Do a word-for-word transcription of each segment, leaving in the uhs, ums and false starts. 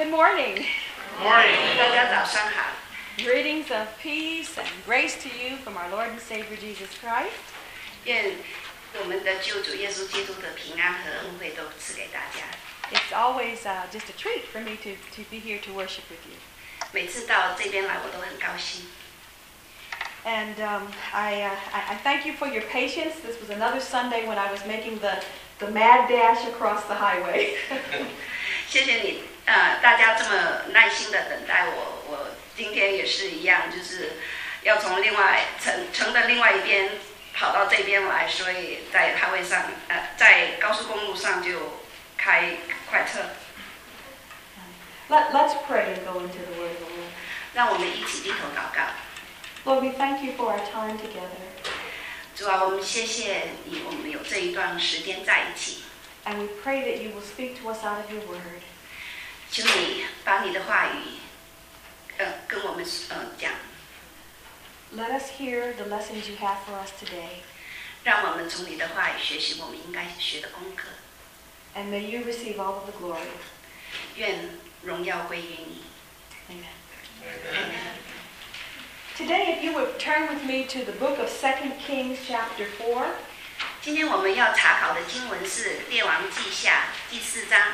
Good morning. Morning. 大家早上好。 Greetings of peace and grace to you from our Lord and Savior Jesus Christ. 愿我们的救主耶稣基督的平安和恩惠都赐给大家。 It's always uh, just a treat for me to, to be here to worship with you. 每次到这边来，我都很高兴。 And um, I, uh, I, I thank you for your patience. This was another Sunday when I was making the, the mad dash across the highway. 谢谢你，呃，大家这么耐心的等待我。我今天也是一样，就是要从另外城城的另外一边跑到这边来，所以在海位上，呃，在高速公路上就开快车。 Let, let's pray and go into the Word of the Lord. 让我们一起低头祷告。 Lord, we thank you for our time together. 主啊，我们谢谢你，我们有这一段时间在一起。 And we pray that you will speak to us out of your Word. 求你把你的话语，呃，跟我们呃讲。 Let us hear the lessons you have for us today. 让我们从你的话语学习我们应该学的功课。 And may you receive all of the glory. 愿荣耀归于你。 Amen. Amen. Today, if you would turn with me to the book of Second Kings chapter four. 今天我们要查考的经文是《列王记下》第四章。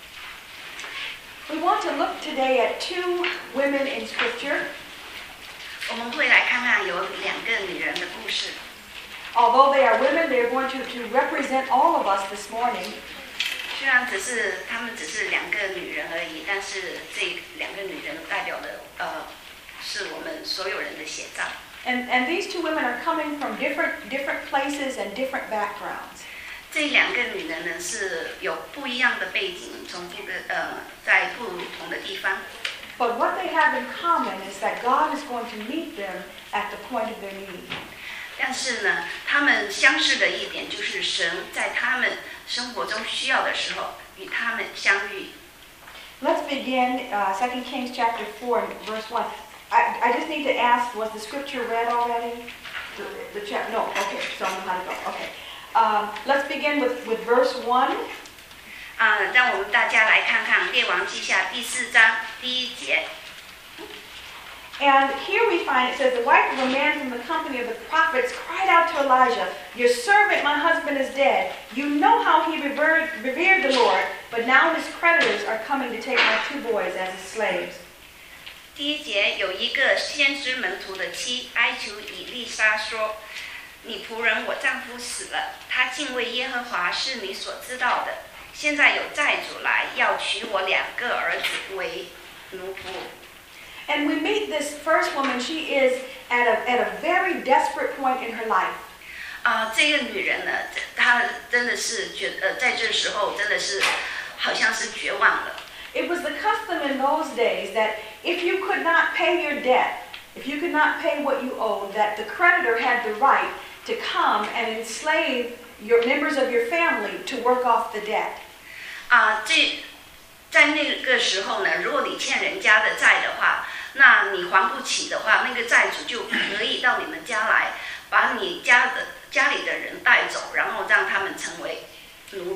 We want to look today at two women in Scripture. 我们会来看看有两个女人的故事。 Although they are women, they are going to, to represent all of us this morning. 虽然只是她们只是两个女人而已，但是这两个女人代表的呃，是我们所有人的写照。 And, and these two women are coming from different, different places and different backgrounds. 这两个女人呢是有不一样的背景，从不个呃在不同的地方。 But what they have in common is that God is going to meet them at the point of their need. 但是呢，她们相似的一点就是神在她们生活中需要的时候与她们相遇。 Let's begin uh, Second Kings chapter four, verse one. I, I just need to ask, was the scripture read already? The, the chapter? No. Okay, so I know how to go. Okay. Um, let's begin with, with verse one. 啊、呃，让我们大家来看看《列王记下》第四章第一节。 And here we find it says, the wife of a man from the company of the prophets cried out to Elijah, "Your servant, my husband, is dead. You know how he revered, revered the Lord, but now his creditors are coming to take my two boys as his slaves." 第一节有一个先知门徒的妻哀求以利沙说：“你仆人我丈夫死了，他敬畏耶和华是你所知道的。现在有债主来要娶我两个儿子为奴仆。” And we meet this first woman. She is at a, at a very desperate point in her life. 啊、呃，这个女人呢，她真的是觉呃，在这时候真的是好像是绝望了。 It was the custom in those days that if you could not pay your debt, if you could not pay what you owed, that the creditor had the right to come and enslave your members of your family to work off the debt. 啊、呃，这在那个时候呢，如果你欠人家的债的话，那你还不起的话，那个债主就可以到你们家来，把你家的家里的人带走，然后让他们成为奴仆。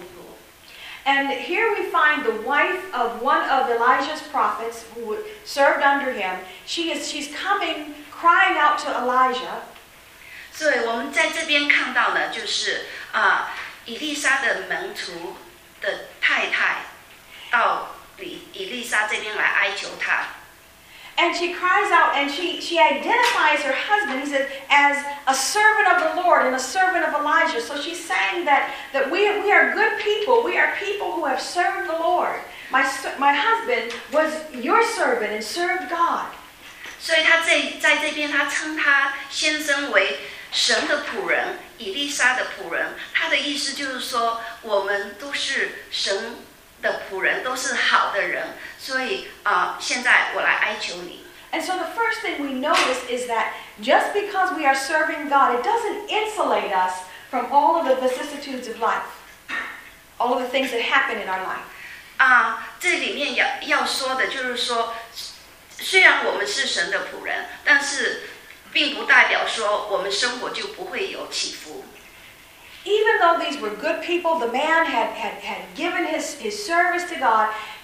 And here we find the wife of one of Elijah's prophets who served under him. She is she's coming, crying out to Elijah. 所以我们在这边看到呢，就是啊，以利沙的门徒的太太到以以利沙这边来哀求他。 And she cries out and she, she identifies her husband, he says, as a servant of the Lord and a servant of Elijah. So she's saying that, that we, we are good people. We are people who have served the Lord. My, my husband was your servant and served God. 所以他这在这边，他称他先生为神的仆人，以利沙的仆人。他的意思就是说，我们都是神的仆人，都是好的人。所以啊、呃，现在我来哀求你。 And so the first thing we notice is that just because we are serving God, it doesn't insulate us from all of the vicissitudes of life, all of the things that happen in our life. 啊，这里面要要说的就是说，虽然我们是神的仆人，但是并不代表说我们生活就不会有起伏。 Even though these were good people, the man had, had, had given his, his service to God,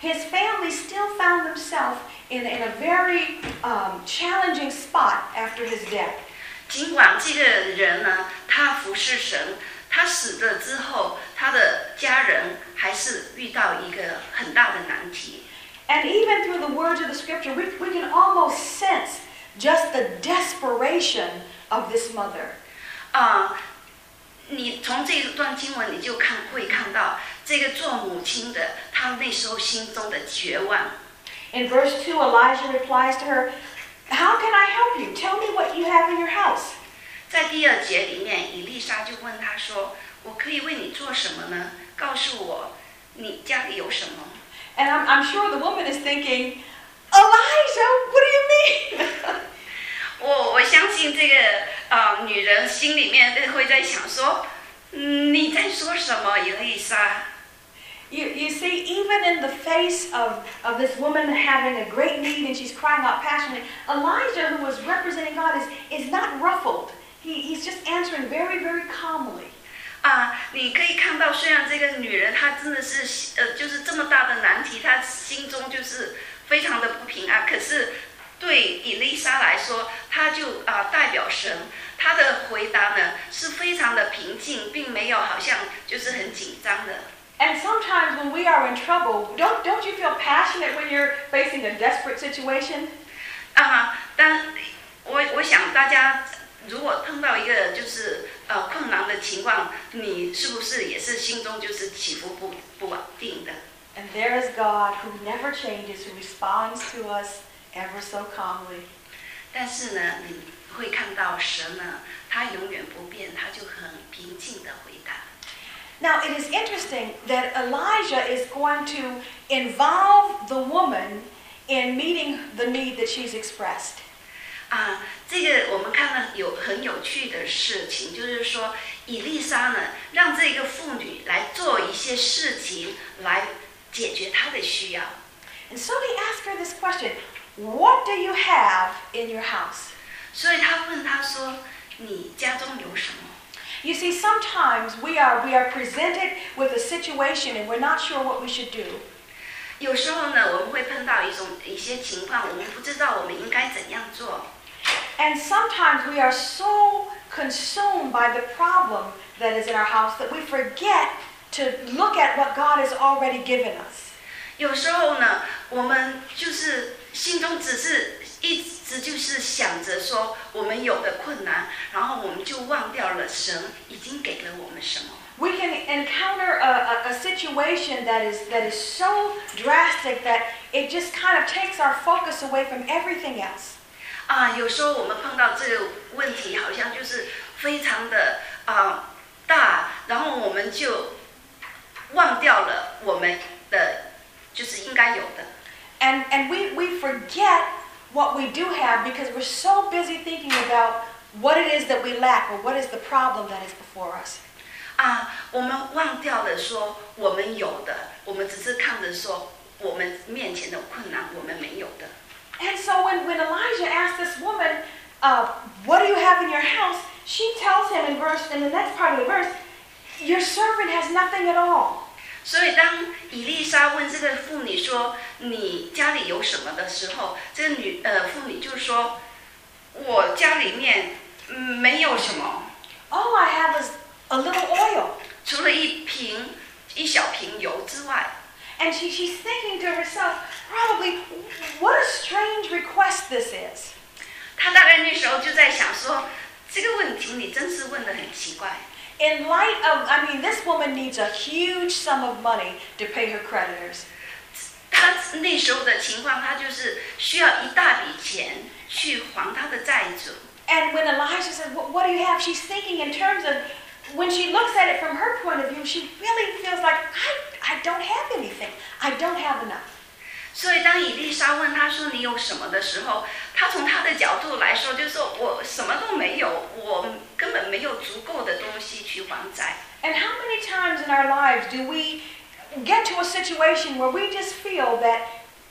his family still found themselves in, in a very um, challenging spot after his death. 尽管这个人呢，他服侍神，他死了之后，他的家人还是遇到一个很大的难题。 And even through the words of the scripture, we, we can almost sense just the desperation of this mother. 啊、uh, 你从这一段经文，你就看会看到这个做母亲的，她那时候心中的绝望。 In verse two, Elijah replies to her, "How can I help you? Tell me what you have in your house." 在第二节里面，以利沙就问他说：“我可以为你做什么呢？告诉我，你家里有什么？” And I'm, I'm sure the woman is thinking, "Elijah, what do you mean?" 我我相信这个呃女人心里面会在想说，嗯，你在说什么，以利沙？ You, you see, even in the face of, of this woman having a great need and she's crying out passionately, Elijah, who was representing God, is, is not ruffled. He, he's just answering very, very calmly. 啊，你可以看到，虽然这个女人她真的是呃，就是这么大的难题，她心中就是非常的不平安。可是对以利沙来说，她就啊、呃、代表神，她的回答呢是非常的平静，并没有好像就是很紧张的。 And sometimes when we are in trouble, don't don't you feel passionate when you're facing a desperate situation? 啊，但我我想大家如果碰到一个就是呃困难的情况，你是不是也是心中就是起伏不不稳定的？ And there is God who never changes, who responds to us ever so calmly. 但是呢，你会看到神呢，他永远不变，他就很平静的回答。 Now, it is interesting that Elijah is going to involve the woman in meeting the need that she's expressed. 啊，这个我们看到有很有趣的事情，就是说，以利沙呢，让这个妇女来做一些事情，来解决她的需要。 And so he asked her this question, "What do you have in your house?" 所以他问她说：“你家中有什么？” You see, sometimes we are we are presented with a situation and we're not sure what we should do. 有时候呢，我们会碰到一种一些情况，我们不知道我们应该怎样做。 And sometimes we are so consumed by the problem that is in our house that we forget to look at what God has already given us. 有时候呢，我们就是心中只是一直就是想着说我们有的困难，然后我们就忘掉了神已经给了我们什么。 We can encounter a, a, a situation that is that is so drastic that it just kind of takes our focus away from everything else. 啊，有时候我们碰到这个问题，好像就是非常的啊大，然后我们就忘掉了我们的就是应该有的。 And and we we forget what we do have because we're so busy thinking about what it is that we lack or what is the problem that is before us. 啊，我们忘掉了说我们有的，我们只是看着说我们面前的困难，我们没有的。 And so when, when Elijah asked this woman, uh, "What do you have in your house?" she tells him in verse in the next part of the verse, "Your servant has nothing at all." 所以当以利沙问这个妇女说你家里有什么的时候，这个女呃妇女就说，我家里面嗯没有什么。 All I have is a little oil. 除了一瓶一小瓶油之外。 And she, she's thinking to herself, probably, what a strange request this is. 她大概那时候就在想说，这个问题你真是问得很奇怪。 In light of, I mean, this woman needs a huge sum of money to pay her creditors. 她那时候的情况，她就是需要一大笔钱去还她的债主。 And when Elijah says, what, what do you have? She's thinking in terms of, when she looks at it from her point of view, she really feels like, I, I don't have anything. I don't have enough. 所以当以利沙问她说你有什么的时候，她从她的角度来说，就是说我什么都没有，我根本没有足够的东西去还债。 And how many times in our lives do we get to a situation where we just feel that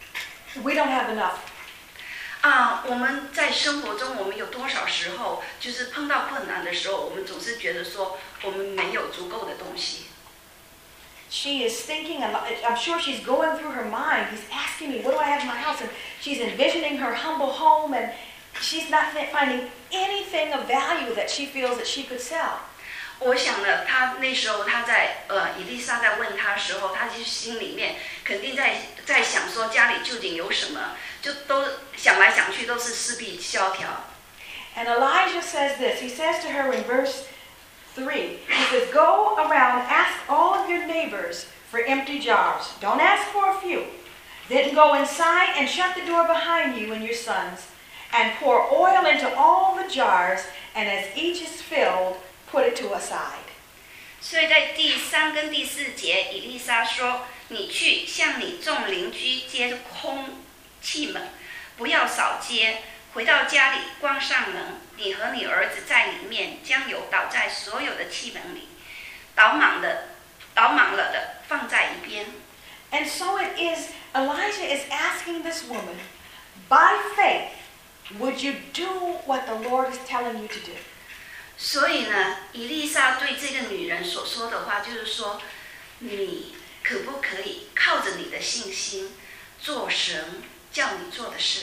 we don't have enough? 啊，我们在生活中，我们有多少时候就是碰到困难的时候，我们总是觉得说我们没有足够的东西。 she is thinking, I'm sure she's going through her mind. He's asking me, what do I have in my house? And she's envisioning her humble home, and she's not finding anything of value that she feels that she could sell. 我想呢，他那时候他在呃，以利沙在问他的时候，他就心里面肯定在在想说家里究竟有什么，就都想来想去都是四壁萧条。 And Elijah says this. He says to her in verse three. He says, "Go around, ask all of your neighbors for empty jars. Don't ask for a few. Then go inside and shut the door behind you and your sons, and pour oil into all the jars. And as each is filled, put it to a side." 所以在第三跟第四节，以利沙说：“你去向你众邻居接空器门，不要少接。回到家里，关上门，你和你儿子在里面，将油倒在所有的器门里，倒满的，倒满了的放在一边。” And so it is. Elijah is asking this woman, by faith, would you do what the Lord is telling you to do? 所以呢，以利沙对这个女人所说的话，就是说，你可不可以靠着你的信心，做神叫你做的事？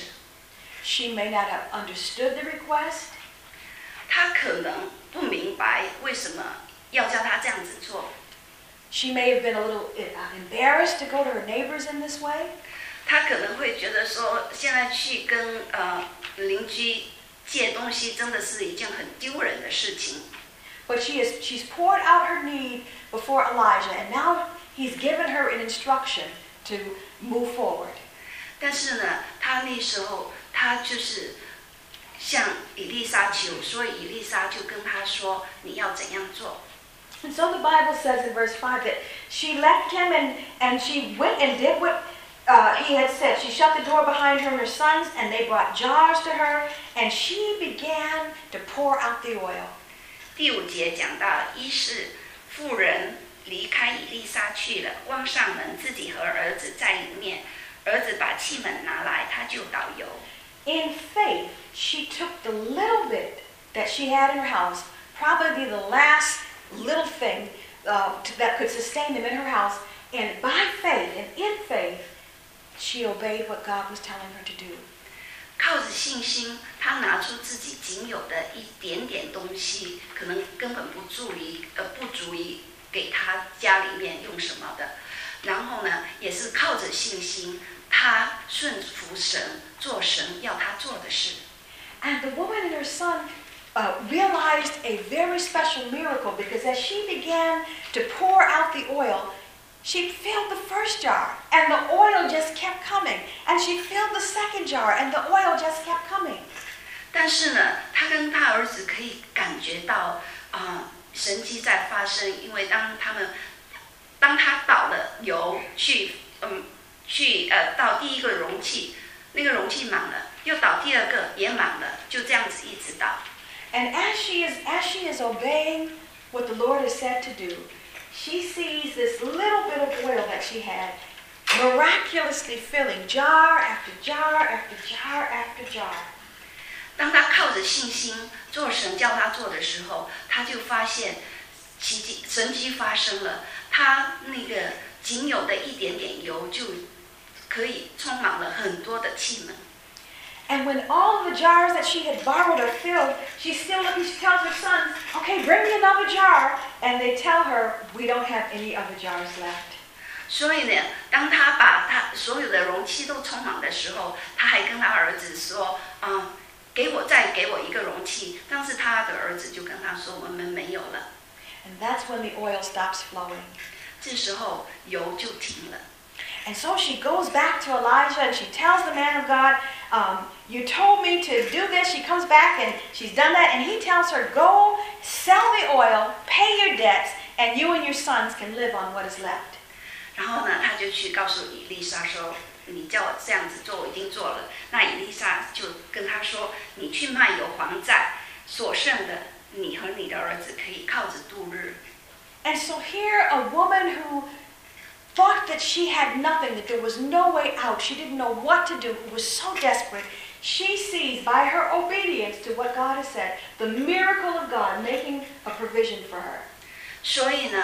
She may not have understood the request. 她可能不明白为什么要叫她这样子做。 She may have been a little embarrassed to go to her neighbors in this way. 她可能会觉得说，现在去跟呃邻居借东西真的是一件很丢人的事情。 But she is she's poured out her need before Elijah, and now he's given her an instruction to move forward. 但是呢，她那时候她就是向以利沙求，所以以利沙就跟她说：“你要怎样做？” And so the Bible says in verse five that she left him and, and she went and did what uh, he had said. She shut the door behind her and her sons, and they brought jars to her, and she began to pour out the oil. 第五节讲到，一是妇人离开以利沙去了，关上门，自己和儿子在里面。儿子把器皿拿来，他就倒油。 In faith, she took the little bit that she had in her house, probably the last little thing uh, that could sustain them in her house, and by faith and in faith, she obeyed what God was telling her to do. 靠着信心，她拿出自己仅有的一点点东西，可能根本不足以呃不足以给她家里面用什么的。然后呢，也是靠着信心，她顺服神，做神要她做的事。 And the woman and her son uh, realized a very special miracle, because as she began to pour out the oil, she filled the first jar, and the oil just kept coming. And she filled the second jar, and the oil just kept coming. 但是呢，她跟她儿子可以感觉到啊、呃，神迹在发生，因为当他们，当他倒了油去，嗯，去呃倒第一个容器，那个容器满了，又倒第二个也满了，就这样子一直倒。 And as she is as she is obeying what the Lord has said to do, she sees this little bit of oil that she had miraculously filling jar after jar after jar after jar. 当她靠着信心做神叫她做的时候，她就发现奇迹神迹发生了。她那个仅有的一点点油就可以充满了很多的器皿。 And when all of the jars that she had borrowed are filled, she's still looking. She tells her sons, "Okay, bring me another jar." And they tell her, "We don't have any other jars left." 所以呢，当她把她所有的容器都充满的时候，她还跟她儿子说：“啊、嗯，给我再给我一个容器。”但是她的儿子就跟她说：“我们没有了。” And that's when the oil stops flowing. 这时候油就停了。 And so she goes back to Elijah and she tells the man of God, um, "You told me to do this." She comes back and she's done that, and he tells her, "Go sell the oil, pay your debts, and you and your sons can live on what is left." 然后呢，他就去告诉以利沙说：“你叫我这样子做，我已经做了。”那以利沙就跟他说：“你去卖油还债，所剩的你和你的儿子可以靠着度日。” And so here, a woman who thought that she had nothing, that there was no way out, she didn't know what to do, who was so desperate, she sees by her obedience to what God has said, the miracle of God making a provision for her. 所以呢，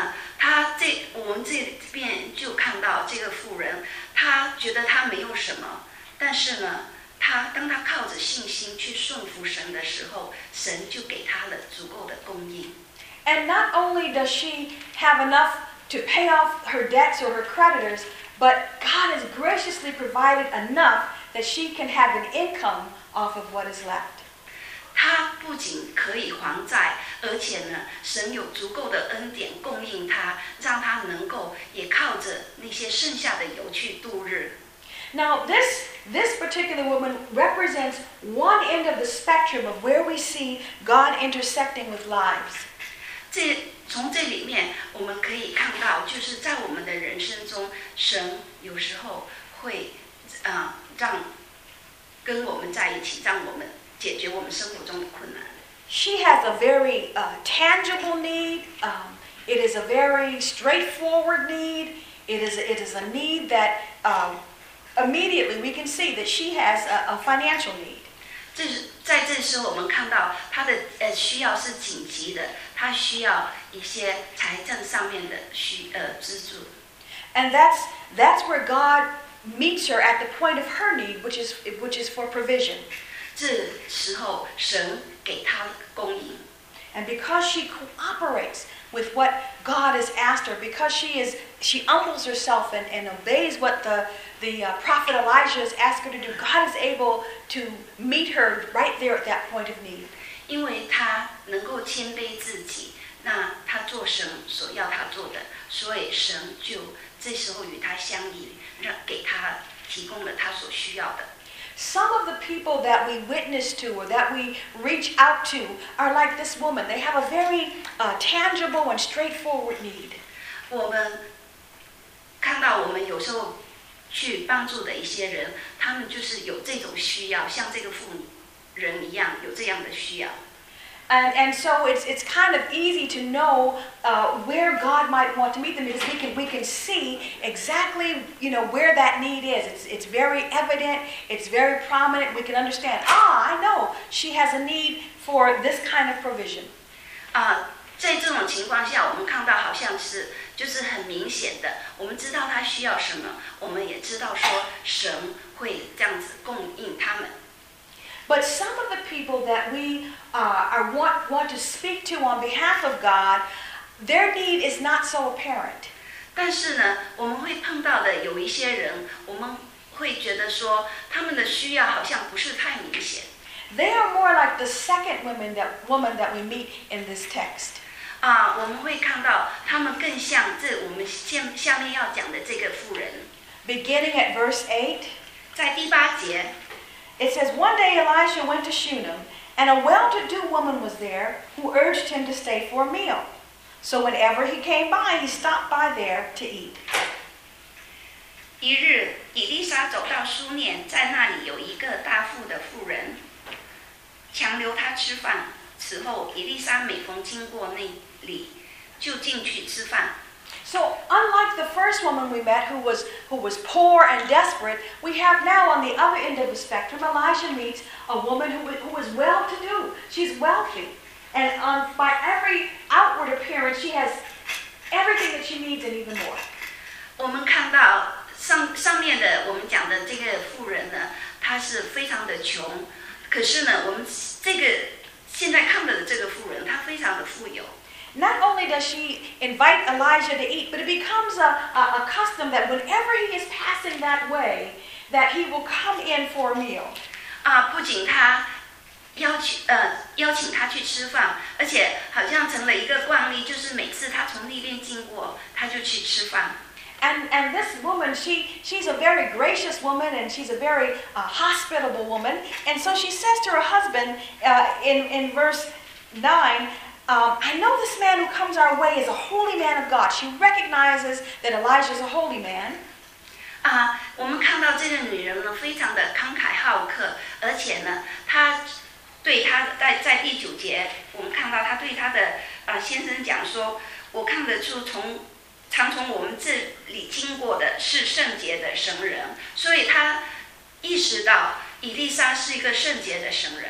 他这我们这边就看到这个妇人，她觉得她没有什么，但是呢，她当她靠着信心去顺服神的时候，神就给她了足够的供应。 And not only does she have enough to pay off her debts or her creditors, but God has graciously provided enough that she can have an income off of what is left. 她不仅可以还债，而且呢，神有足够的恩典供应她，让她能够也靠着那些剩下的油去度日。 Now, this this particular woman represents one end of the spectrum of where we see God intersecting with lives. 这从这里面我们可以看到，就是在我们的人生中，神有时候会啊、呃、让跟我们在一起，让我们解决我们生活中的困难。 She has a very uh, tangible need. Um, it is a very straightforward need. It is it is a need that um, immediately we can see that she has a, a financial need. 这是在这时候，我们看到她的呃需要是紧急的，她需要一些财政上面的需呃资助。 And that's that's where God meets her at the point of her need, which is which is for provision. 这时候，神给她供应。 And because she cooperates with what God has asked her, because she is she humbles herself and, and obeys what the the uh, prophet Elijah has asked her to do, God is able to meet her right there at that point of need. 因为她能够谦卑自己，那她做神所要她做的，所以神就这时候与她相依，让给她提供了她所需要的。 Some of the people that we witness to or that we reach out to are like this woman. They have a very uh, tangible and straightforward need. 我们看到我们有时候去帮助的一些人，他们就是有这种需要，像这个妇人一样有这样的需要。 And, and so it's it's kind of easy to know uh, where God might want to meet them because we can we can see exactly you know where that need is. It's it's very evident. It's very prominent. We can understand. Ah, I know she has a need for this kind of provision. 啊，在这种情况下，我们看到好像是就是很明显的，我们知道他需要什么，我们也知道说神会这样子供应他们。 But some of the people that we uh, are want, want to speak to on behalf of God, their need is not so apparent. 但是呢，我们会碰到的有一些人，我们会觉得说他们的需要好像不是太明显。 They are more like the second woman that woman that we meet in this text. 啊，我们会看到他们更像这我们下下面要讲的这个妇人。 Beginning at verse eight, 在第八节。 It says, one day Elisha went to Shunem, and a well-to-do woman was there who urged him to stay for a meal. So whenever he came by, he stopped by there to eat. 一日，以利沙走到书念，在那里有一个大腹的妇人，强留他吃饭。此后，以利沙每逢经过那里，就进去吃饭。 So unlike the first woman we met who was who was poor and desperate, we have now on the other end of the spectrum, Elisha meets a woman who, who is well-to-do. She's wealthy. And on, by every outward appearance, she has everything that she needs and even more. 我们看到上上面的我们讲的这个妇人呢，她是非常的穷，可是呢，我们这个现在看到的这个妇人，她非常的富有。 Not only does she invite Elijah to eat, but it becomes a, a, a custom that whenever he is passing that way, that he will come in for a meal. 啊，不仅他邀请呃邀请他去吃饭，而且好像成了一个惯例，就是每次他从那边经过，他就去吃饭。 And and this woman, she she's a very gracious woman, and she's a very uh, hospitable woman. And so she says to her husband uh, in in verse nine. Um, I know this man who comes our way is a holy man of God. She recognizes that Elijah is a holy man. 啊，我们看到这个女人呢，非常的慷慨好客，而且呢，她对她在在第九节，我们看到她对她的啊先生讲说，我看得出从常从我们这里经过的是圣洁的神人，所以她意识到以利沙是一个圣洁的神人。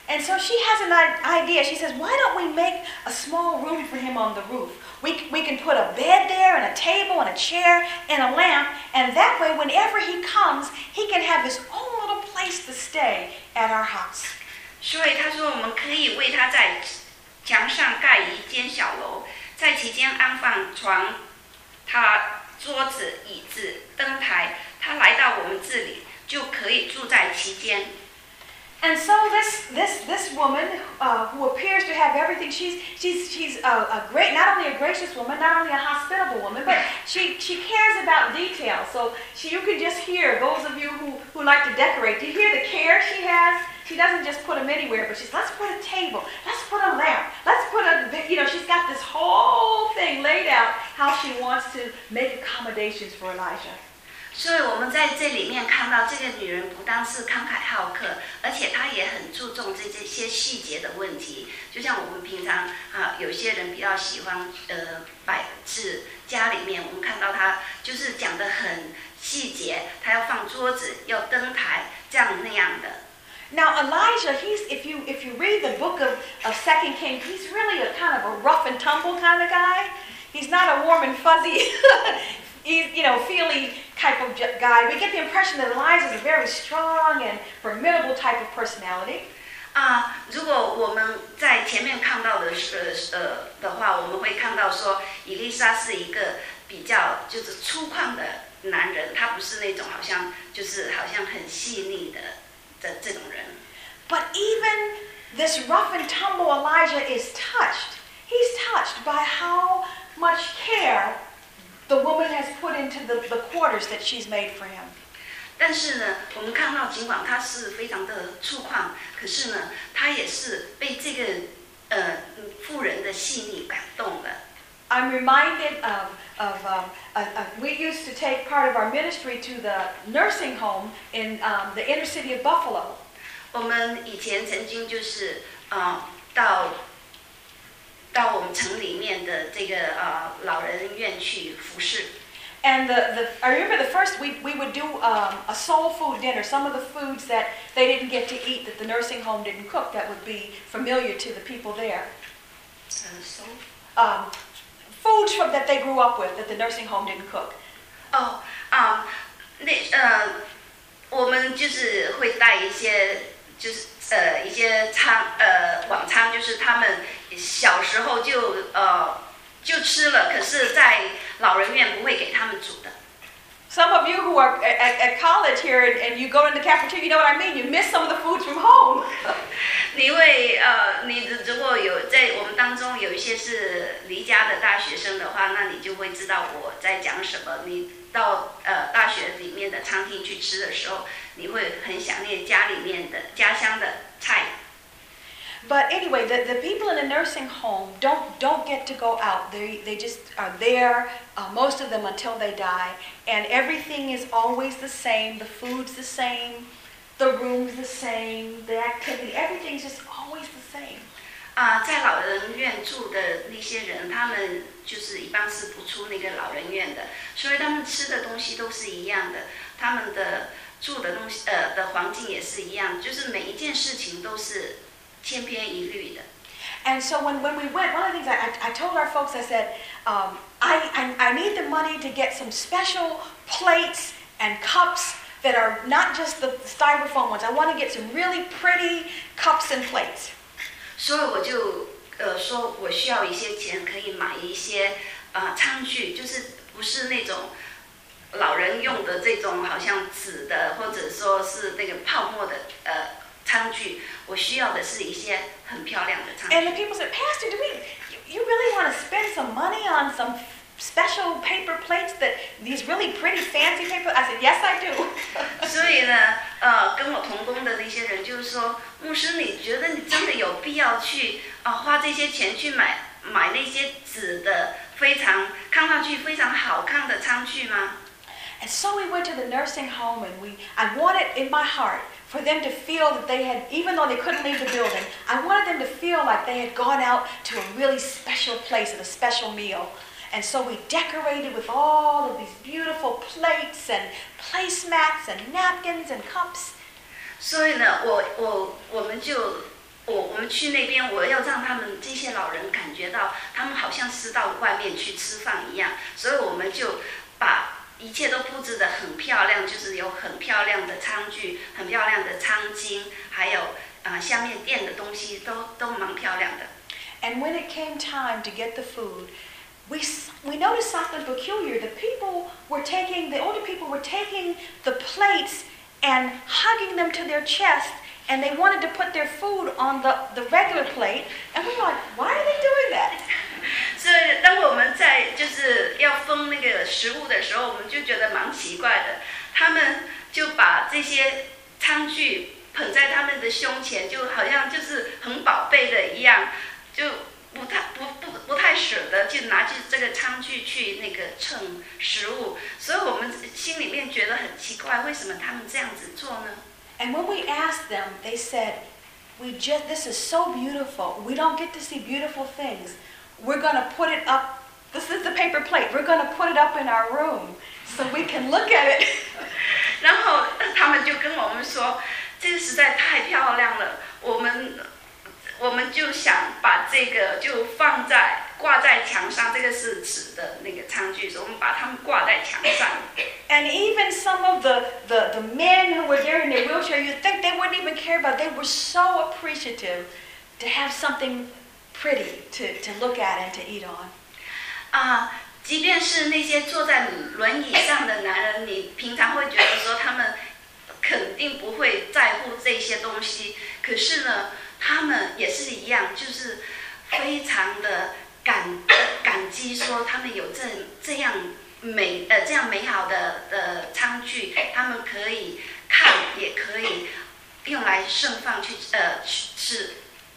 And so she has an idea. She says, why don't we make a small room for him on the roof? We, we can put a bed there and a table and a chair and a lamp. And that way, whenever he comes, he can have his own little place to stay at our house. 所以他说，我们可以为他在墙上盖一间小楼，在其间安放床、他桌子、椅子、灯台。他来到我们这里，就可以住在其间。 And so this this this woman uh, who appears to have everything, she's she's she's a, a great, not only a gracious woman, not only a hospitable woman, but she she cares about detail. So she, you can just hear, those of you who who like to decorate, do you hear the care she has? She doesn't just put them anywhere, but she's, let's put a table, let's put a lamp, let's put a, you know, she's got this whole thing laid out how she wants to make accommodations for Elijah. 所以我们在这里面看到，这个女人不但是慷慨好客，而且她也很注重这这些细节的问题。就像我们平常啊，有些人比较喜欢呃摆置家里面，我们看到她就是讲得很细节，她要放桌子，要灯台，这样那样的。 Now Elijah, he's if you if you read the book of, of Second Kings, he's really a kind of a rough and tumble kind of guy. He's not a warm and fuzzy, he's, you know, feely type of guy. We get the impression that Elijah is a very strong and formidable type of personality. 啊，如果我们在前面看到的是呃的话，我们会看到说，以利沙是一个比较就是粗犷的男人，他不是那种好像就是好像很细腻的的这种人。 But even this rough and tumble Elijah is touched. He's touched by how much care the woman has put into the, the quarters that she's made for him. 但是呢，我们看到，尽管他是非常的粗犷，可是呢，他也是被这个呃妇人的细腻感动了。 I'm reminded of of um, uh, uh, we used to take part of our ministry to the nursing home in um, the inner city of Buffalo. 我们以前曾经就是呃到到我们城里面的这个呃老人院去服侍。 And the, the I remember the first we we would do um, a soul food dinner. Some of the foods that they didn't get to eat, that the nursing home didn't cook, that would be familiar to the people there. Uh, soul? Um, foods from that they grew up with that the nursing home didn't cook. 哦啊，那呃，我们就是会带一些，就是呃一些餐呃晚餐，就是他们小时候就呃就吃了，可是在老人院不会给他们煮的。 Some of you who are at, at college here and, and you go in the cafeteria, you know what I mean? You miss some of the foods from home. 你会呃，你如果有在我们当中有一些是离家的大学生的话，那你就会知道我在讲什么。你到呃大学里面的餐厅去吃的时候，你会很想念家里面的家乡的菜。 But anyway, the, the people in the nursing home don't don't get to go out. They they just are there, uh, most of them until they die, and everything is always the same. The food's the same, the room's the same, the activity, everything's just always the same. 啊、呃，在老人院住的那些人，他们就是一般是不出那个老人院的，所以他们吃的东西都是一样的，他们的住的东西呃的环境也是一样，就是每一件事情都是千篇一律的。 And so when, when we went, one of the things I, I, I told our folks, I said, um, I, I, I need the money to get some special plates and cups that are not just the styrofoam ones. I want to get some really pretty cups and plates. 所以我就呃说，我需要一些钱，可以买一些呃餐具，就是不是那种老人用的这种好像纸的，或者说是那个泡沫的呃餐具。我需要的是一些很漂亮的餐具。 And the people said, Pastor, do we? You really want to spend some money on some special paper plates that these really pretty fancy paper? I said, yes, I do. 所以呢，呃，跟我同工的那些人就是说，牧师，你觉得你真的有必要去啊、呃、花这些钱去买买那些纸的非常看上去非常好看的餐具吗？ And so we went to the nursing home, and we I wanted in my heart for them to feel that they had, even though they couldn't leave the building, I wanted them to feel like they had gone out to a really special place and a special meal. And so we decorated with all of these beautiful plates and placemats and napkins and cups. 所以呢，我我我们就我我们去那边，我要让他们这些老人感觉到，他们好像是到外面去吃饭一样，所以我们就把一切都布置得很漂亮，就是有很漂亮的餐具，很漂亮的餐巾，还有啊、呃、下面垫的东西都都蛮漂亮的。 And when it came time to get the food, we we noticed something peculiar. The people were taking, the older people were taking the plates and hugging them to their chest. And they wanted to put their food on the, the regular plate. And we were like, why are they doing that? 所以当我们在就是要分那个食物的时候，我们就觉得蛮奇怪的。他们就把这些餐具捧在他们的胸前，就好像就是很宝贝的一样，就不太不不不太舍得就拿起这个餐具去那个称食物。所以我们心里面觉得很奇怪，为什么他们这样子做呢？ And when we asked them, they said, "We just this is so beautiful. We don't get to see beautiful things. We're going to put it up. This is the paper plate. We're going to put it up in our room so we can look at it." 然后他们就跟我们说，这个实在太漂亮了，我们我们就想把这个就放在挂在墙上，这个是纸的那个餐具，所以我们把它们挂在墙上。 And even some of the, the, the men who were there in their wheelchair, you'd think they wouldn't even care about. They were so appreciative to have something pretty to, to look at and to eat on. 啊，即便是那些坐在轮椅上的男人，你平常会觉得说他们肯定不会在乎这些东西，可是呢，他们也是一样，就是非常的感感激，说他们有这这样。美呃这样美好的的餐具，他们可以看，也可以用来盛放去呃吃。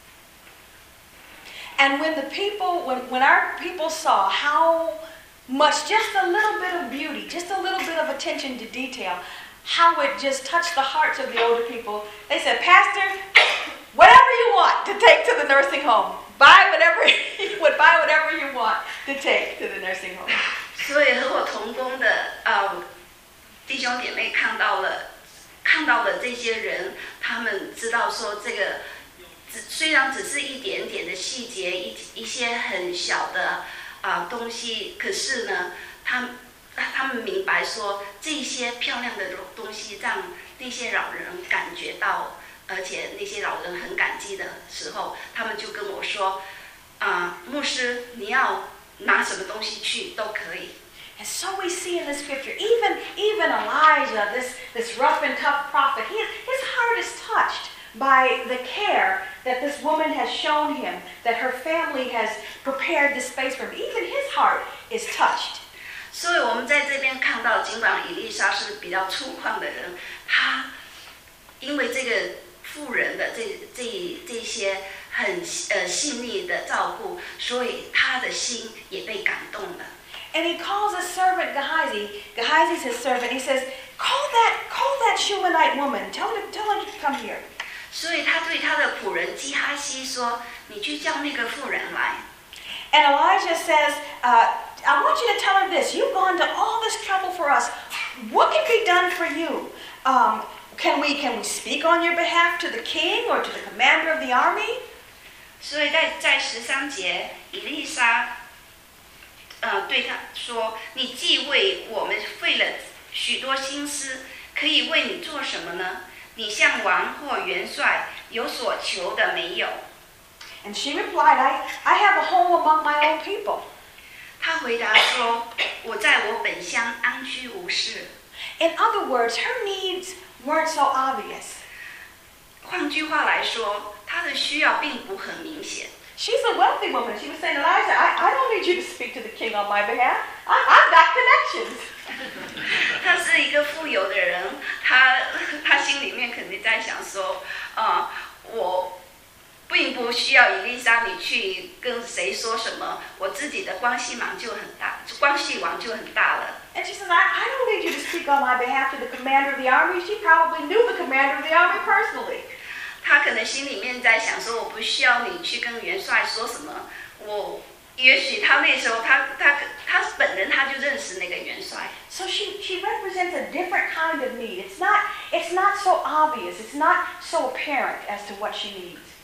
And when the people, when when our people saw how much, just a little bit of beauty, just a little bit of attention to detail, how it just touched the hearts of the older people, they said, "Pastor, whatever you want to take to the nursing home, buy whatever you would buy whatever you want to take to the nursing home." 所以和我同工的呃弟兄姐妹看到了，看到了这些人，他们知道说这个，虽然只是一点点的细节，一一些很小的啊、呃、东西，可是呢，他他们明白说这些漂亮的东西让那些老人感觉到，而且那些老人很感激的时候，他们就跟我说，啊、呃，牧师，你要拿什么东西去都可以。 And so we see in the scripture, even, even Elijah, this, this rough and tough prophet, he, his heart is touched by the care that this woman has shown him, that her family has prepared this space for him. Even his heart is touched. 所以我们在这边看到，尽管以利沙是比较粗犷的人，他因为这个妇人的这这这些很呃细腻的照顾，所以他的心也被感动了。 And he calls his servant Gehazi. Gehazi's his servant. He says, "Call that, call that Shunammite woman. Tell her, tell her to come here." 所以他对他的仆人基哈西说：“你去叫那个妇人来。” And Elijah says, uh, "I want you to tell her this. You've gone to all this trouble for us. What can be done for you? Um, can we, can we speak on your behalf to the king or to the commander of the army?" 所以在在十三节，以利沙。呃，对他说：“你既为我们费了许多心思，可以为你做什么呢？你向王或元帅有所求的没有？” And she replied, "I, I have a home among my own people." 他回答说：“我在我本乡安居无事。” In other words, her needs weren't so obvious. 换句话来说，他的需要并不很明显。 She's a wealthy woman. She was saying, "Elijah, I, I don't need you to speak to the king on my behalf. I, I've got connections." 他是一个富有的人，他他心里面肯定在想说，啊、呃，我并不需要以利沙你去跟谁说什么，我自己的关系网就很大，关系网就很大了。 And she says, I, I don't need you to speak on my behalf to the commander of the army. She probably knew the commander of the army personally. 他可能心里面在想说，我不需要你去跟元帅说什么，我也许他那时候他他他本人他就认识那个元帅。 So she she represents a different kind of need. It's not it's not so obvious. It's not so apparent as to what she needs.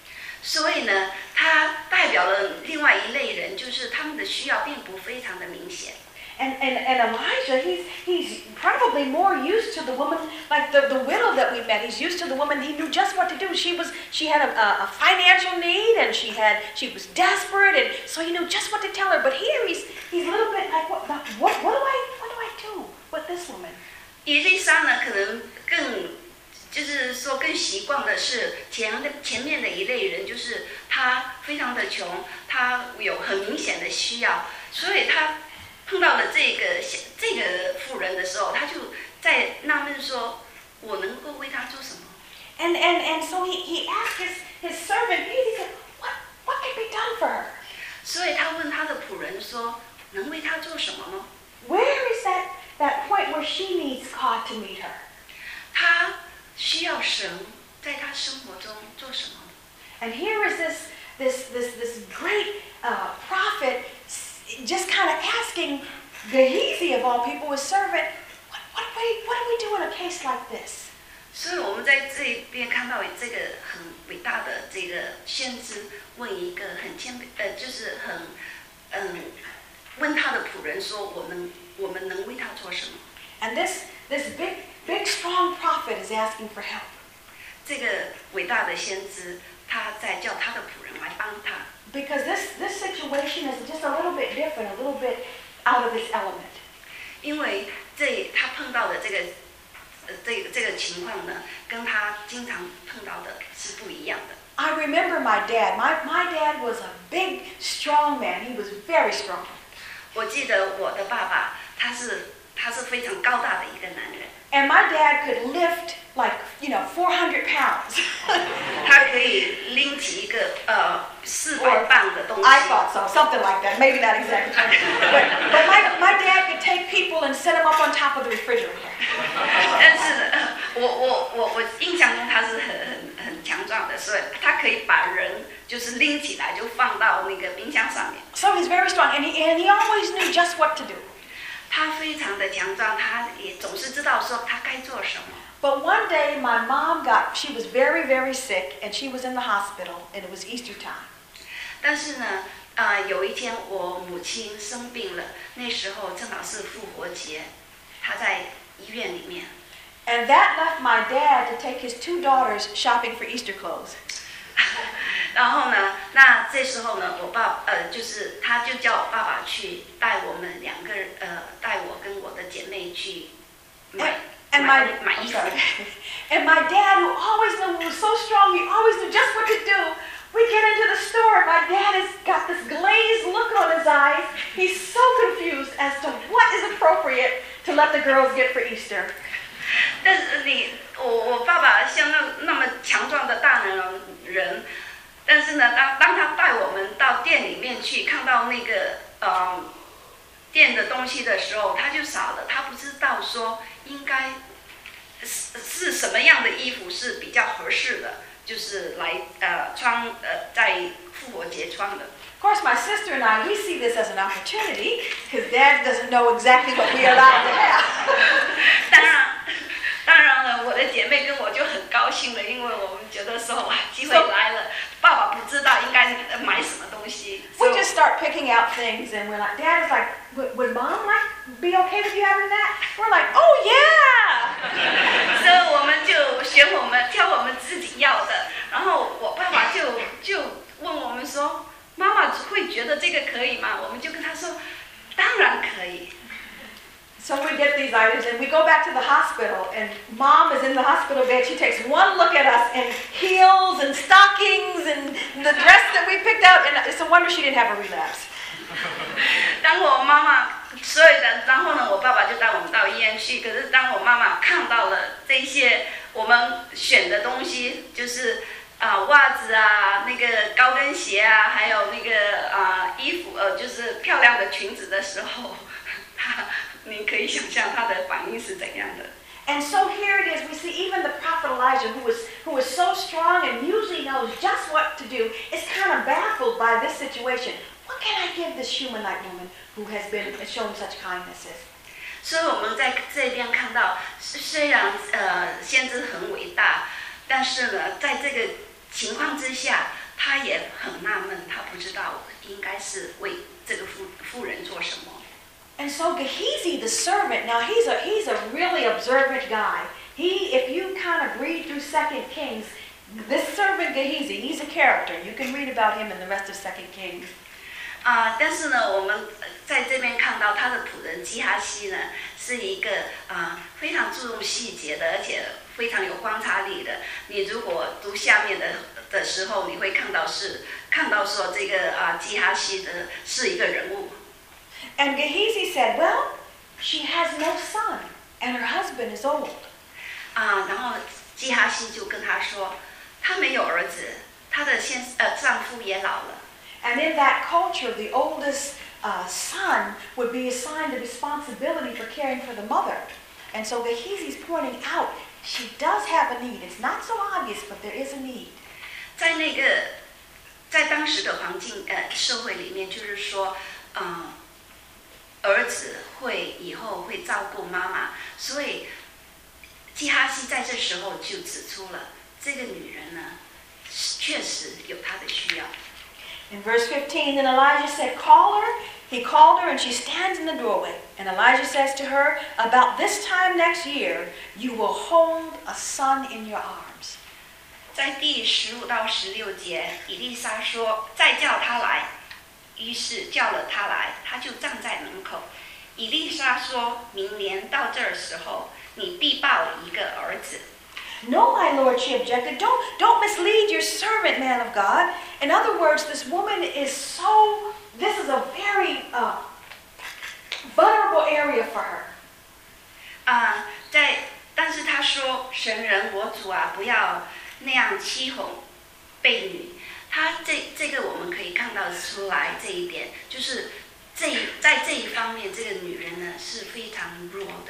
所以呢，它代表了另外一类人，就是他们的需要并不非常的明显。 And, and, and Elijah, he's, he's probably more used to the woman, like the, the widow that we met. He's used to the woman. He knew just what to do. She was, she had a, a, a financial need, and she had, she was desperate, and so he knew just what to tell her. But here he's, he's a little bit like, what, what, what do I, what do I do with this woman? 以利沙呢，可能更，就是说更习惯的是前前面的一类人，就是他非常的穷，他有很明显的需要，所以他。碰到了这个这个妇人的时候，他就在纳闷说：“我能够为他做什么？” And and and so he he asked his his servant, he said, "What what can be done for her?" 所以他问他的仆人说：“能为他做什么吗 Where is that that point where she needs God to meet her?" 他需要神在他生活中做什么 And here is this this this this great uh, prophet. Just kind of asking Gehazi of all people, his servant, what, what, what, do we, what do we do in a case like this? 所以我们在这边看到这个很伟大的这个先知问一个很谦卑，呃，就是很，嗯，问他的仆人说：“我能，我们能为他做什么 And this this big big strong prophet is asking for help. 这个伟大的先知，他在叫他的仆人来帮他。 Because this, this situation is just a little bit different, a little bit out of its element. 因为这他碰到的这个，呃，这个这个情况呢，跟他经常碰到的是不一样的。 I remember my dad. My, my dad was a big, strong man. He was very strong. 我记得我的爸爸，他是他是非常高大的一个男人。 And my dad could lift like, you know, four hundred pounds. 他可以拎起一个呃四百磅的东西。 I thought so, something like that. Maybe not exactly. but but my, my dad could take people and set them up on top of the refrigerator. 但是呢，我我我我印象中他是很很很强壮的，所以他可以把人就是拎起来就放到那个冰箱上面。 So he's very strong, and he and he always knew just what to do. 他非常的强壮，他也总是知道说他该做什么。 But one day my mom got, she was very, very sick, and she was in the hospital, and it was Easter time. 但是呢，呃，有一天我母亲生病了，那时候正好是复活节，她在医院里面。 And that left my dad to take his two daughters shopping for Easter clothes. 然后呢，那这时候呢，我爸呃，就是他就叫我爸爸去带我们两个人，呃，带我跟我的姐妹去买 And 买 my, 买 I'm 衣服。 sorry. And my dad, who always knew, was so strong, he always knew just what to do. We get into the store, my dad has got this glazed look on his eyes. He's so confused as to what is appropriate to let the girls get for Easter. 但是你，我我爸爸像那那么强壮的大男人，但是呢，当当他带我们到店里面去，看到那个呃店的东西的时候，他就傻了，他不知道说应该是是什么样的衣服是比较合适的，就是来呃穿呃在复活节穿的。 Of course, my sister and I, we see this as an opportunity because Dad doesn't know exactly what we are allowed to have. 当然，当然了，我的姐妹跟我就很高兴了，因为我们觉得说哇，机会来了，爸爸不知道应该买什么东西。 We just start picking out things, and we're like, Dad is like, would, would Mom like be okay with you having that? We're like, oh yeah. 所以我们就选我们挑我们自己要的，然后我爸爸就就问我们说，妈妈会觉得这个可以吗？我们就跟他说，当然可以。 So we get these items, and we go back to the hospital, and Mom is in the hospital bed. She takes one look at us, and heels and stockings and the dress that we picked out, and it's a wonder she didn't have a relapse. 当我妈妈，所以的，然后呢，我爸爸就带我们到医院去。可是当我妈妈看到了这些我们选的东西，就是啊、呃、袜子啊，那个高跟鞋啊，还有那个啊、呃、衣服，呃，就是漂亮的裙子的时候，她你可以想象她的反应是怎样的。 And so here it is. We see even the prophet Elijah, who was who was so strong and usually knows just what to do, is kind of baffled by this situation. What can I give this human-like woman who has been shown such kindnesses? 所以我们在这边看到，虽然呃先知很伟大，但是呢，在这个情况之下，他他也很纳闷，他不知道应该是为这个妇妇人做什么。 And so Gehazi, the servant, now he's a he's a really observant guy. He, if you kind of read through Second Kings, this servant Gehazi, he's a character. You can read about him in the rest of Second Kings. 啊、呃，但是呢，我们在这边看到他的仆人基哈西呢，是一个啊、呃、非常注重细节的，而且非常有观察力的。你如果读下面的的时候，你会看到是看到说这个啊、呃、基哈西的是一个人物。 And Gehazi said, "Well, she has no son, and her husband is old." 啊、呃，然后基哈西就跟他说，他没有儿子，他的先呃丈夫也老了。 And in that culture, the oldest uh, son would be assigned the responsibility for caring for the mother. And so Gehazi's pointing out she does have a need. It's not so obvious, but there is a need. 在那个在当时的环境呃社会里面，就是说，嗯、呃，儿子会以后会照顾妈妈，所以基哈西在这时候就指出了这个女人呢，确实有她的需要。 In verse fifteen, then Elijah said, "Call her." He called her, and she stands in the doorway. And Elijah says to her, "About this time next year, you will hold a son in your arms." 在第十五到十六节，以利沙说：“再叫他来。”于是叫了他来，他就站在门口。以利沙说：“明年到这时候，你必抱一个儿子。” "No, my lord," she objected. "Don't, don't mislead your servant, man of God." In other words, this woman is so, this is a very uh, vulnerable area for her. 啊、呃，在，但是他说：“神人我主啊，不要那样欺哄婢女。”他这这个我们可以看到出来这一点，就是这在这一方面，这个女人呢是非常弱的。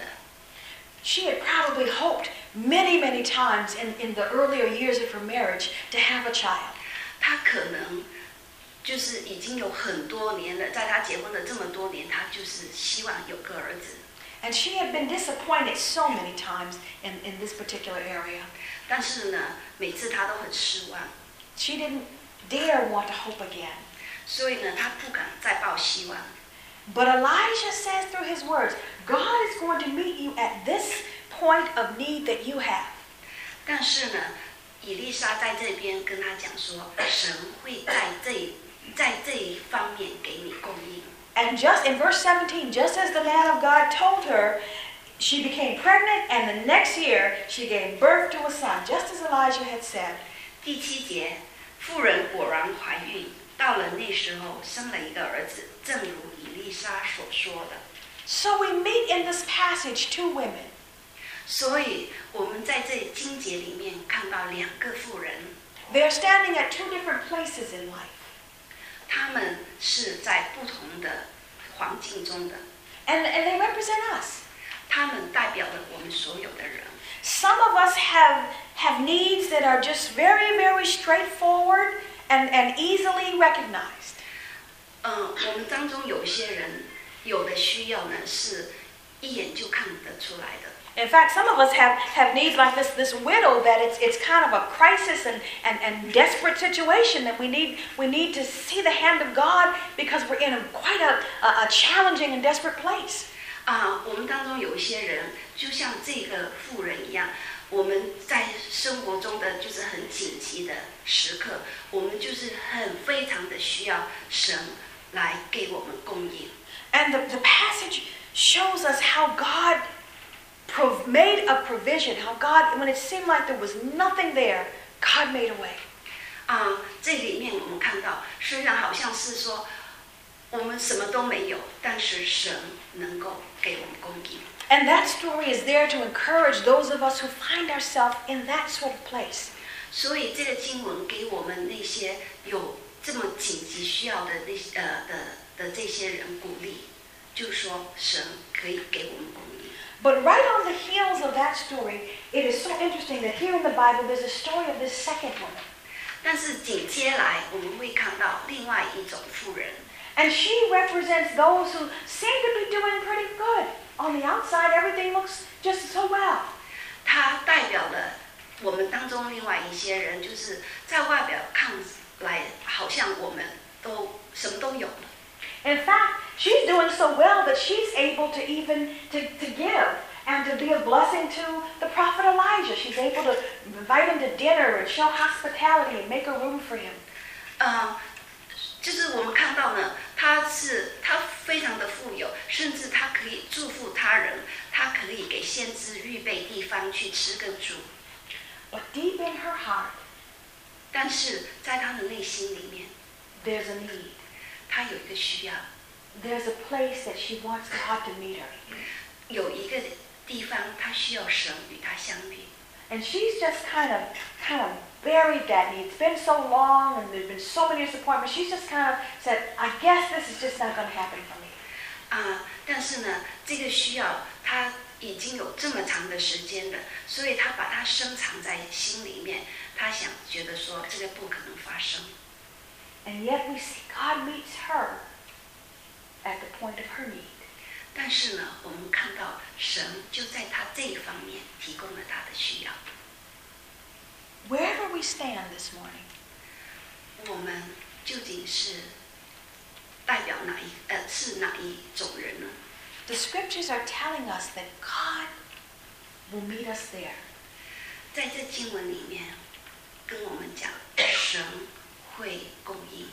She had probably hoped many, many times in, in the earlier years of her marriage to have a child. 她可能就是已经有很多年了，在她结婚的这么多年，她就是希望有个儿子。 And she had been disappointed so many times in, in this particular area. 但是呢，每次她都很失望。 She didn't dare want to hope again. 所以呢，她不敢再抱希望。 But Elijah says through his words, God is going to meet you at this point of need that you have. 但是呢，以利沙在这边跟他讲说，神会在这在这一方面给你供应。 And just in verse seventeen, just as the man of God told her, she became pregnant, and the next year she gave birth to a son, just as Elijah had said. 第七节，妇人果然怀孕，到了那时候生了一个儿子，正如以利沙所说的。 So we meet in this passage two women. 所以我们在这经节里面看到两个妇人， They are standing at two different places in life. 他们是在不同的环境中的， And, and they represent us. 他们代表了我们所有的人。 Some of us have, have needs that are just very, very straightforward and, and easily recognized. 嗯，我们当中有些人有的需要呢，是一眼就看得出来的。 In fact, some of us have, have needs like this, this widow that it's, it's kind of a crisis and, and, and desperate situation that we need, we need to see the hand of God because we're in a, quite a, a, a challenging and desperate place. 啊，我们当中有一些人，就像这个妇人一样，我们在生活中的就是很紧急的时刻，我们就是很非常的需要神来给我们供应。 And the, the passage shows us how God prov- made a provision, how God, when it seemed like there was nothing there, God made a way. 啊，这里面我们看到，虽然好像是说我们什么都没有，但是神能够给我们供应。 And that story is there to encourage those of us who find ourselves in that sort of place. 所以这个经文给我们那些有这么紧急需要的那些呃的的这些人鼓励，就说神可以给我们供应。 But right on the heels of that story, it is so interesting that here in the Bible there's a story of this second woman. 但是紧接来我们会看到另外一种妇人， And she represents those who seem to be doing pretty good. On the outside, everything looks just so well. 她代表了我们当中另外一些人，就是在外表看来像我们都什么都有了。 In fact, she's doing so well that she's able to even to, to give and to be a blessing to the prophet Elijah. She's able to invite him to dinner and show hospitality and make a room for him. 呃，就是我们看到呢，他是他非常的富有，甚至他可以祝福他人，他可以给先知预备地方去吃跟住。 But deep in her heart, 但是在他的内心里面 there's a need. 他有一个需要， There's a place that she wants God to meet her. 有一个地方他需要神与他相遇。 And she's just kind of kind of buried that need. It's been so long and there's been so many disappointments. She's just kind of said, I guess this is just not going to happen for me. 啊，但是呢，这个需要他已经有这么长的时间了，所以他把它深藏在心里面。他想觉得说这个不可能发生。 And yet we see God meets her at the point of her need. 但是呢，我们看到神就在他这一方面提供了他的需要。 Wherever we stand this morning, 我们究竟是代表哪一呃是哪一种人呢？ the scriptures are telling us that God will meet us there. 在这经文里面跟我们讲，神会供应。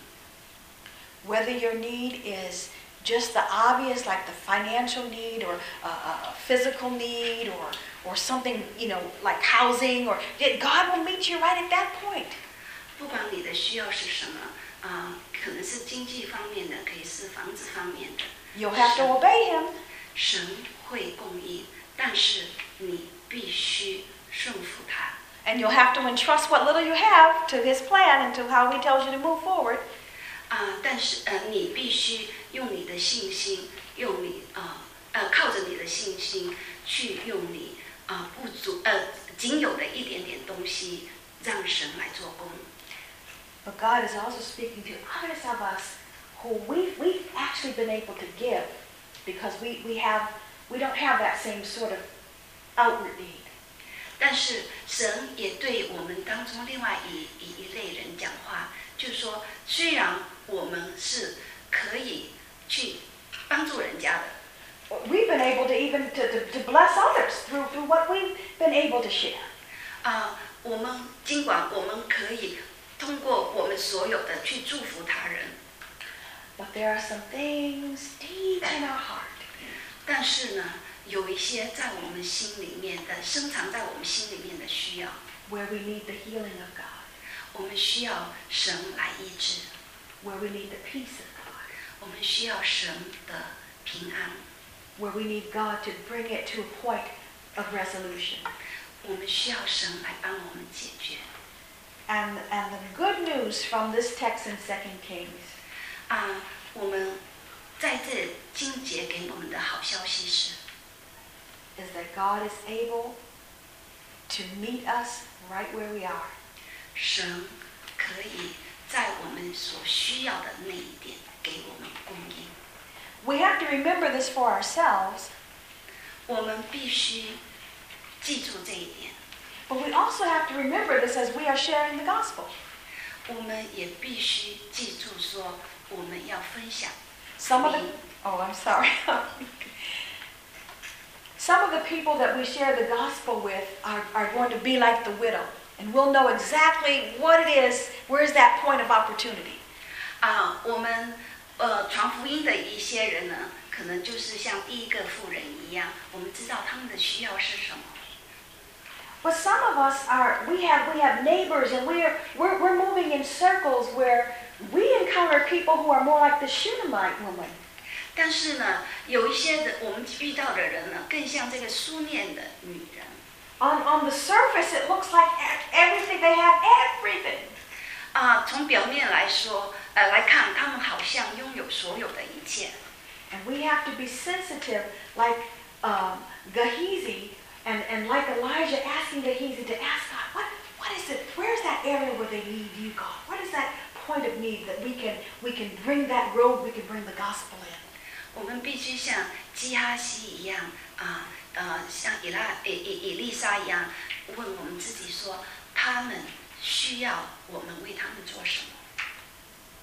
Whether your need is just the obvious, like the financial need or a, a physical need or, or something, you know, like housing, or God will meet you right at that point. 不管你的需要是什么，啊、呃，可能是经济方面的，可以是房子方面的。 You'll have to obey him. 神会供应，但是你必须顺服他。 And you'll have to entrust what little you have to his plan and to how he tells you to move forward. 啊、呃，但是呃，你必须用你的信心，用你啊呃, 呃靠着你的信心去用你啊、呃、不足呃仅有的一点点东西，让神来做工。 But God is also speaking to others of us who we've, we've actually been able to give because we, we, have, we don't have that same sort of outward need. 但是神也对我们当中另外一一一类人讲话，就是说，虽然我们是可以去帮助人家的， We've been able to even to, to, to bless others through, through what we've been able to share. 啊、呃，我们尽管我们可以通过我们所有的去祝福他人， But there are some things deep in our heart 但是呢，有一些在我们心里面的深藏在我们心里面的需要， where we need the healing of God, 我们需要神来医治， where we need the peace of God, 我们需要神的平安， where we need God to bring it to a point of resolution. 我们需要神来帮我们解决。 And, and the good news from this text in Second Kings 啊、呃，我们在这经节给我们的好消息是， is that God is able to meet us right where we are. 神可以在我们所需要的那一点给我们供应。 We have to remember this for ourselves, 我们必须记住这一点， but we also have to remember this as we are sharing the gospel. 我们也必须记住说，我们要分享。 Some of the, oh, I'm sorry. Some of the people that we share the gospel with are, are going to be like the widow, and we'll know exactly what it is, where's that point of opportunity. 啊、我们呃传福音的一些人呢，可能就是像第一个妇人一样，我们知道他们的需要是什么。 But some of us are, we have, we have neighbors, and we're, we're, we're moving in circles where we encounter people who are more like the Shunammite woman. 但是呢，有一些的我们遇到的人呢，更像这个书念的女人。 On, on the surface, it looks like everything, they have everything. 啊、从表面来说，呃，来看，他们好像拥有所有的一切。 And we have to be sensitive, like um, Gehazi, and, and like Elijah asking Gehazi to ask God, what, what is it? Where's that area where they need you, God? What is that point of need that we can, we can bring that road, we can bring the gospel in? 我们必须像基哈西一样，啊、呃，像以拉以以以利沙一样，问我们自己说，他们需要我们为他们做什么？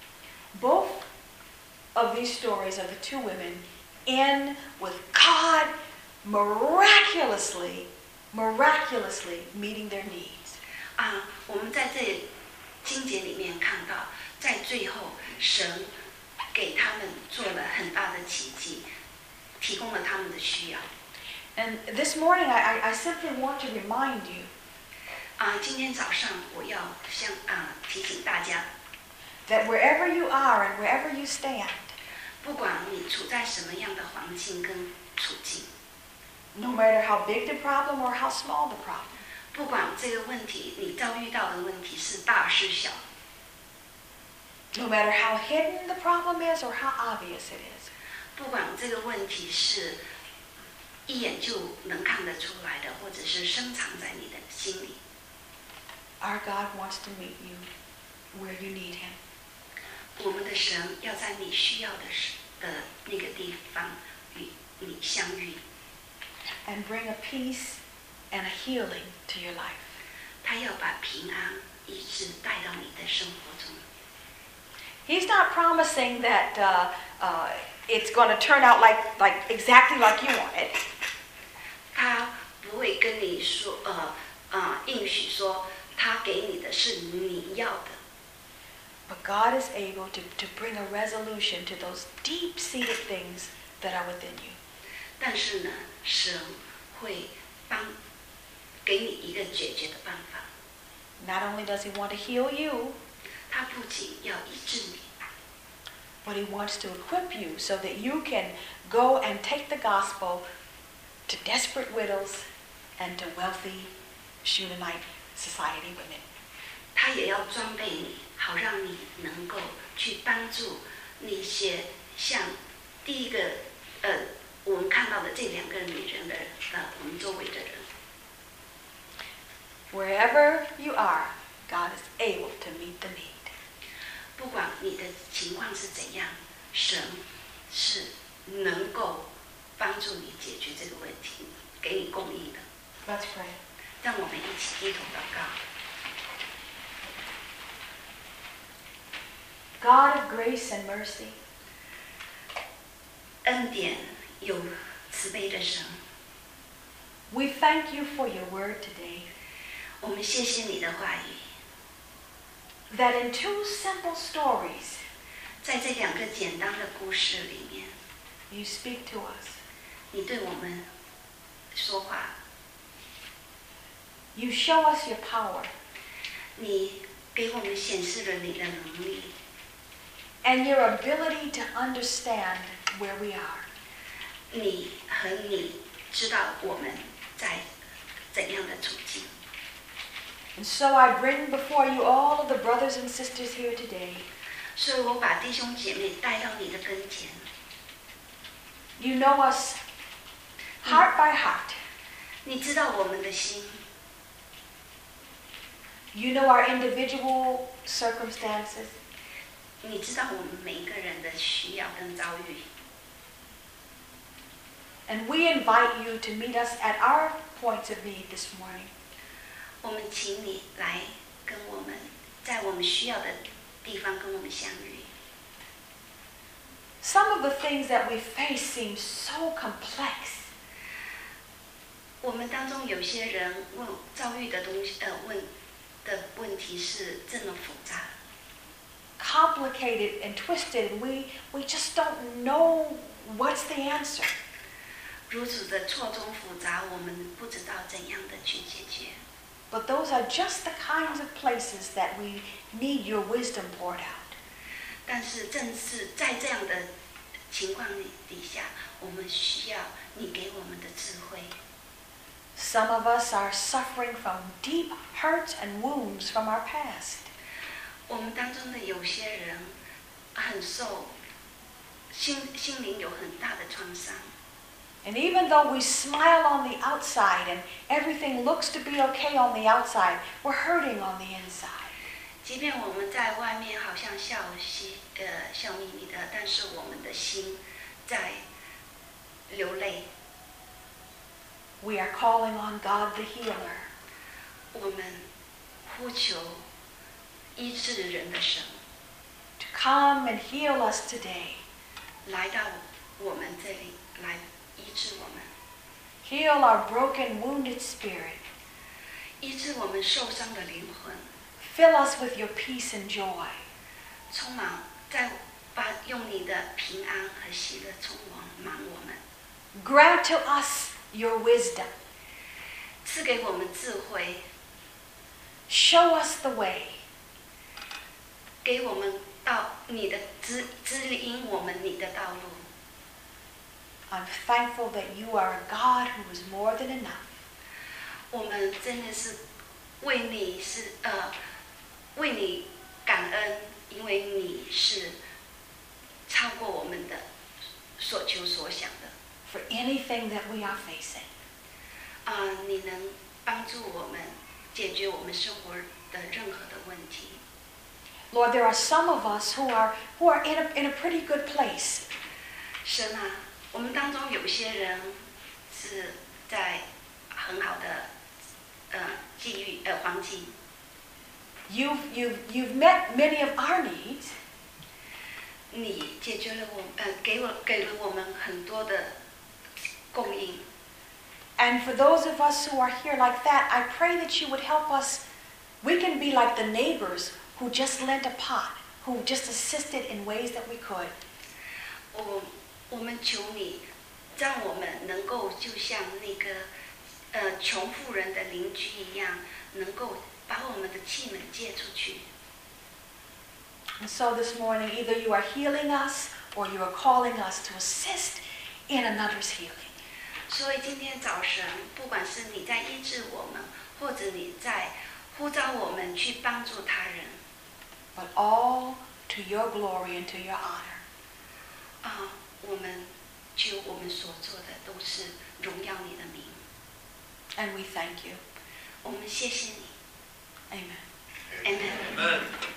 of these stories of the two women end with God miraculously, miraculously meeting their needs. 啊，我们在这经节里面看到，在最后，神给他们做了很大的奇迹，提供了他们的需要。 And this morning, I, I, I simply want to remind you. 啊，今天早上我要向啊提醒大家。 That wherever you are and wherever you stand, 不管你处在什么样的环境跟处境 no matter how big the problem or how small the problem, 不管这个问题你遭遇到的问题是大是小 no matter how hidden the problem is or how obvious it is, 不管这个问题是一眼就能看得出来的，或者是深藏在你的心里 our God wants to meet you where you need Him. 我们的神要在你需要的时的那个地方与你相遇 And bring a peace and a healing to your life. 他要把平安医治带到你的生活中 He's not promising that uh, uh, it's going to turn out like, like exactly like you want it. 他不会跟你说呃呃应许说他给你的是你要的 But God is able to, to bring a resolution to those deep-seated things that are within you. 但是呢，神会帮给你一个解决的办法。 Not only does He want to heal you, 他不仅要医治你， but He wants to equip you so that you can go and take the gospel to desperate widows and to wealthy Shunammite society women. 他也要装备你，好让你能够去帮助那些像第一个呃我们看到的这两个女人的呃我们周围的人。 Wherever you are, God is able to meet the need. 不管你的情况是怎样，神是能够帮助你解决这个问题，给你公义的。 Let's pray. 让我们一起低头祷告。 God of grace and mercy, 恩典有慈悲的神， we thank you for your word today. 我们谢谢你的话语， That in two simple stories, 在这两个简单的故事里面， you speak to us. 你对我们说话， You show us your power 你给我们显示了你的能力， and your ability to understand where we are. 你和你知道我们在怎样的处境。 And so I bring before you all of the brothers and sisters here today. 所以我把弟兄姐妹带到你的跟前， You know us heart by heart. 你知道我们的心， You know our individual circumstances. 你知道我们每一个人的需要跟遭遇。 And we invite you to meet us at our points of need this morning. 我们请你来跟我们，在我们需要的地方跟我们相遇。 Some of the things that we face seem so complex. 我们当中有些人问遭遇的东西，呃，问的问题是这么复杂， Complicated and twisted, and we, we just don't know what's the answer. 如此的错综复杂，我们不知道怎样的去解决。 But those are just the kinds of places that we need your wisdom poured out. 但是正是在这样的情况底下，我们需要你给我们的智慧。 Some of us are suffering from deep hurts and wounds from our past. 我们当中的有些人很受心心灵有很大的创伤。 And even though we smile on the outside and everything looks to be okay on the outside, we're hurting on the inside. 即便我们在外面好像笑嘻呃笑眯眯的，但是我们的心在流泪。 We are calling on God the healer. 我们呼求医治人的神， To come and heal us today. 来到我们这里来医治我们， Heal our broken, wounded spirit. 医治我们受伤的灵魂， Fill us with your peace and joy. 充满在把用你的平安和喜乐充满我们， Grant to us your wisdom. 赐给我们智慧， Show us the way. 给我们到你的指指引我们你的道路。 I'm thankful that you are a God who is more than enough. 我们真的是为你是呃为你感恩，因为你是超过我们的所求所想的。 For anything that we are facing. 啊、呃，你能帮助我们解决我们生活的任何的问题。 Lord, there are some of us who are who are in a in a pretty good place. 神啊，我们当中有些人是在很好的呃际遇呃环境， You've you've you've met many of our needs. 你解决了我呃给我给了我们很多的供应。 And for those of us who are here like that, I pray that you would help us. We can be like the neighbors who just lent a pot, who just assisted in ways that we could. 我我们求你，让我们能够就像那个呃穷妇人的邻居一样，能够把我们的器皿借出去。 And so this morning, either you are healing us or you are calling us to assist in another's healing. 所以今天早晨，不管是你在医治我们，或者你在呼召我们去帮助他人， But all to your glory and to your honor. 啊，我们求我们所做的都是荣耀你的名。 And we thank you. 我们谢谢你 Amen. ，Amen。